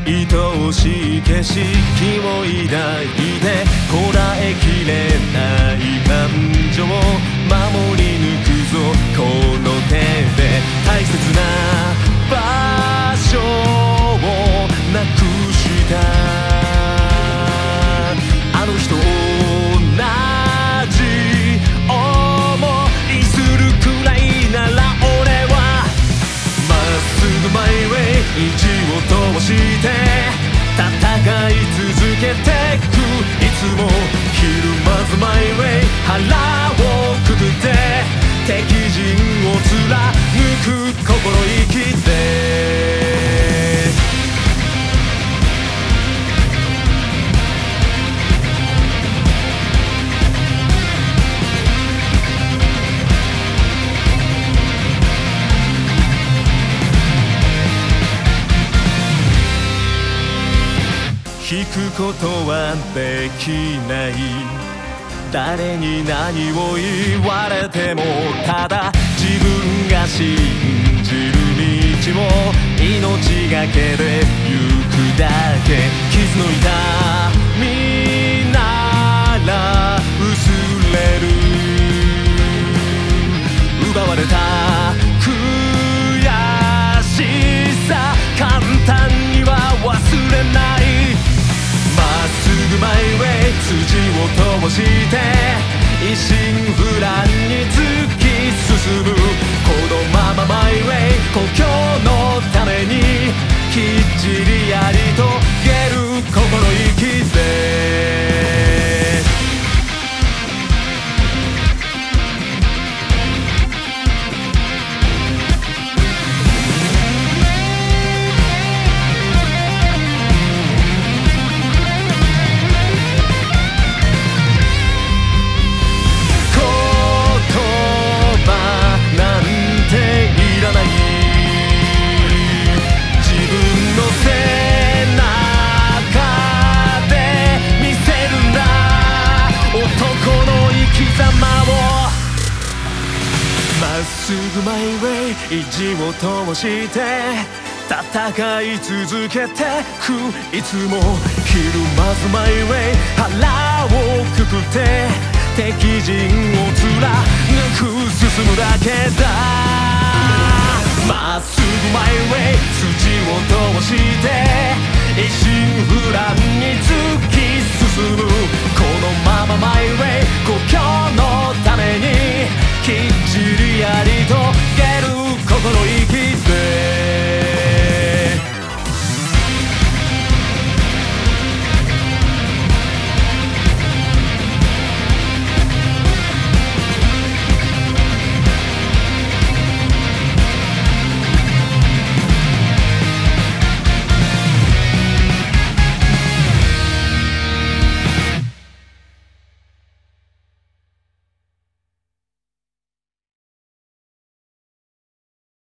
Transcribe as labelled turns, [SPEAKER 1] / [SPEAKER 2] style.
[SPEAKER 1] 愛おしい景色を抱いてこらえきれない感情を守り抜くぞこの手で大切な場所をなくしたあの人と同じ思いするくらいなら俺はまっすぐマイウェイ意地を通して戦い続けてくいつもひるまずマイウェイ腹をくくって敵陣を貫く心意気で引くことはできない誰に何を言われてもただ自分が信じる道を命がけで行くだけ傷の痛みなら薄れる奪われた悔しさ簡単には忘れないまっすぐマイウェイ筋を通して一心不乱に突き進むこのままマイウェイ故郷のためにきっちりやり遂げる心意気でまっすぐマイウェイ意地を通して戦い続けてくいつもひるまずマイウェイ腹をくくって敵陣を貫く進むだけだまっすぐマイウェイ筋を通して一心不乱に突き進むこのままマイウェイ故郷のためにきっちりやり遂げ